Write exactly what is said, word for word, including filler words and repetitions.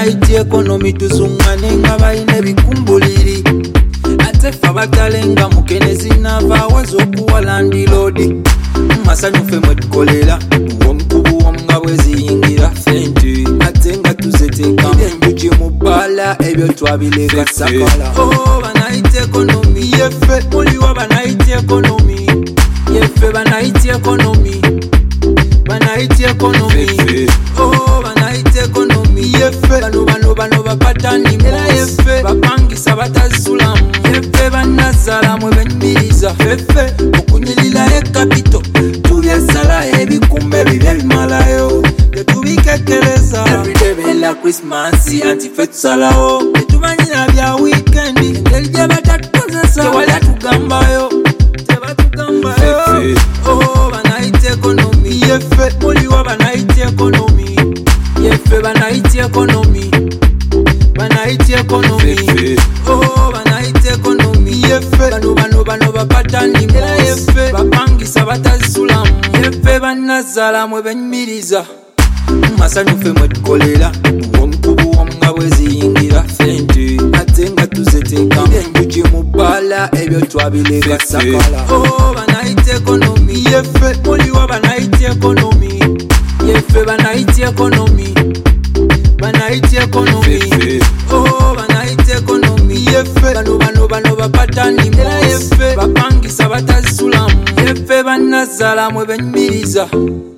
banaiti ekonomi tuzungane nga balina ebikumbuliri ate ffe abatalenga mukenezi n'abaawaza okuwa landiroodi masanyufe mwe tukolera omukubu nga bweziyingira fenti ate nga tuzeteeka enjuki mu bbaala ebyo twabileeka sakala oh banaiti ekonomi yeffe muliwa banaiti ekonomi yeffe banaiti ekonomi banaiti ekonomi oh banaiti ekonomi yeffe bano bano bano bapatani era yeffe bapangisa batazulamu yeffe banazala mwe benyumiriza feffe okunyirira ekapito tubyesala ebikumbe bibye bimalayo tetubikekereza everyday bela Christmas anti ffe tusalawo tetumanyira bya weekend engeri gye batatukozesa tewali atugambayo tebatugambayo oh banaiti ekonomi yeffe muliwa banaiti ekonomi yeffe banaiti ekonomi banaiti ekonomi oh banaiti ekonomi yeffe bano bano bano bapatani era yeffe bapangisa batazulamu yeffe banazala mwe benyumiriza masanyufe mwe tukolera omukubu nga bweziyingira fenti ate nga tuzeteeka enjuki mu bbaala ebyo twabileeka sakala oh banaiti ekonomi yeffe muliwa banaiti ekonomi yeffe banaiti ekonomi banaiti ekonomi oh banaiti ekonomi yeffe bano bano bano bapatani era yeffe bapangisa batazulamu yeffe banazala mwe benyumiriza